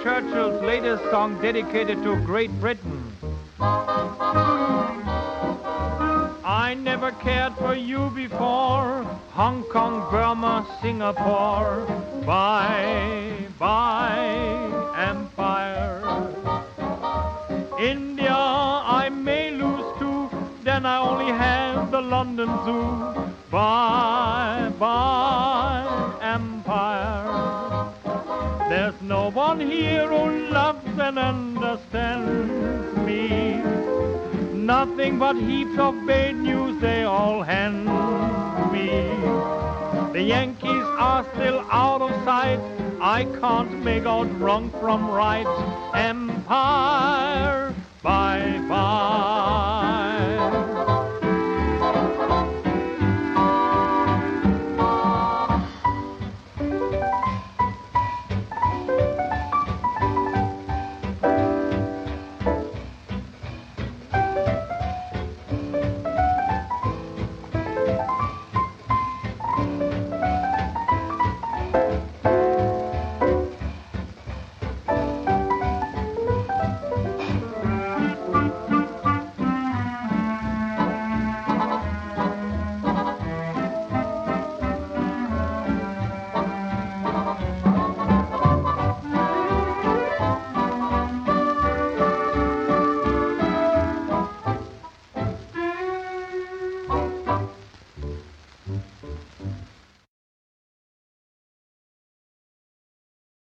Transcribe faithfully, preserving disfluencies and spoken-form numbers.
Churchill's latest song dedicated to Great Britain. I never cared for you before, Hong Kong, Burma, Singapore. Bye, bye, empire. India I may lose too, then I only have the London Zoo. Bye, bye, empire. There's no one here who loves and understands me. Nothing but heaps of bad news they all hand me. The Yankees are still out of sight. I can't make out wrong from right. Empire.